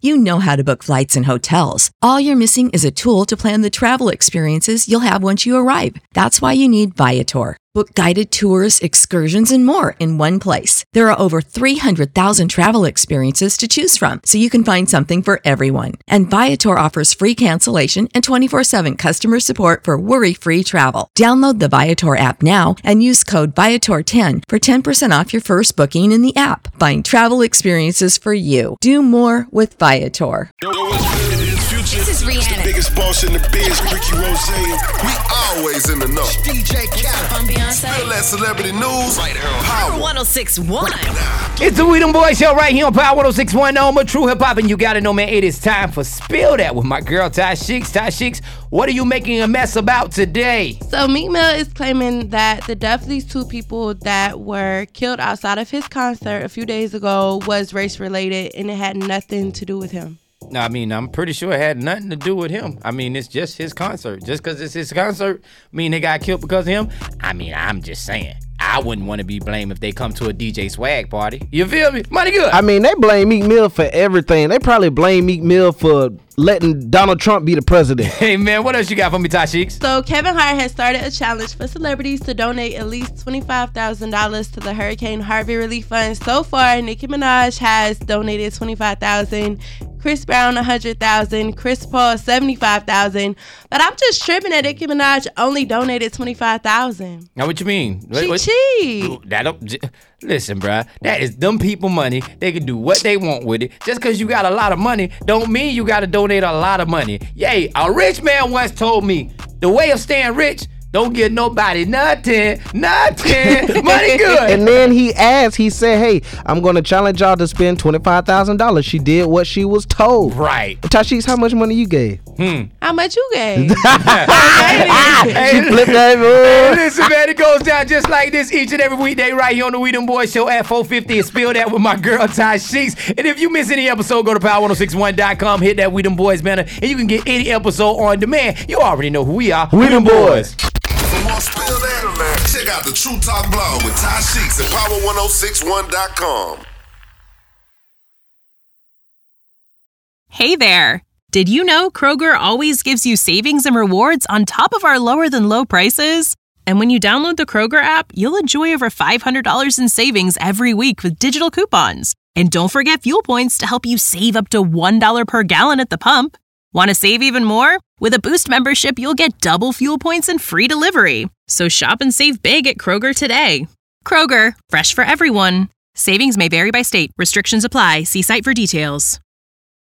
You know how to book flights and hotels. All you're missing is a tool to plan the travel experiences you'll have once you arrive. That's why you need Viator. Book guided tours, excursions, and more in one place. There are over 300,000 travel experiences to choose from, so you can find something for everyone. And Viator offers free cancellation and 24/7 customer support for worry-free travel. Download the Viator app now and use code Viator10 for 10% off your first booking in the app. Find travel experiences for you. Do more with Viator. This is Rihanna. The biggest boss in the biz, Ricky Rose. We always in the know. DJ Khaled. Beyonce. Feel that celebrity news right here on Power 106.1. It's the We Them Boys Show right here on Power 106.1. No more true hip hop, and you gotta know, man, it is time for Spill That with my girl Ty Sheeks. Ty Sheeks, what are you making a mess about today? So Meek Mill is claiming that the death of these two people that were killed outside of his concert a few days ago was race related, and it had nothing to do with him. I mean, I'm pretty sure it had nothing to do with him. I mean, it's just his concert. Just because it's his concert, mean they got killed because of him? I mean, I'm just saying. I wouldn't want to be blamed if they come to a DJ Swag party. You feel me? Money good. I mean, they blame Meek Mill for everything. They probably blame Meek Mill for letting Donald Trump be the president. Hey, man, what else you got for me, Ty Sheeks? So Kevin Hart has started a challenge for celebrities to donate at least $25,000 to the Hurricane Harvey Relief Fund. So far, Nicki Minaj has donated $25,000. Chris Brown $100,000, Chris Paul $75,000, but I'm just tripping that Nicki Minaj only donated $25,000. Now, what you mean? She cheap. Listen, bruh, that is them people money. They can do what they want with it. Just because you got a lot of money don't mean you got to donate a lot of money. Yay, a rich man once told me the way of staying rich, don't give nobody nothing. Money good. And then he said, hey, I'm going to challenge y'all to spend $25,000. She did what she was told. Right. Tashis, how much money you gave? How much you gave? She flipped that. Hey, listen, man, it goes down just like this each and every weekday right here on the We Them Boys Show at 4:50 and Spill That with my girl Ty Sheeks. And if you miss any episode, go to power1061.com, hit that We Them Boys banner, and you can get any episode on demand. You already know who we are. We Them Boys. For more Spill That, check out the True Talk blog with Ty Sheeks at power1061.com. Hey there. Did you know Kroger always gives you savings and rewards on top of our lower than low prices? And when you download the Kroger app, you'll enjoy over $500 in savings every week with digital coupons. And don't forget fuel points to help you save up to $1 per gallon at the pump. Want to save even more? With a Boost membership, you'll get double fuel points and free delivery. So shop and save big at Kroger today. Kroger, fresh for everyone. Savings may vary by state. Restrictions apply. See site for details.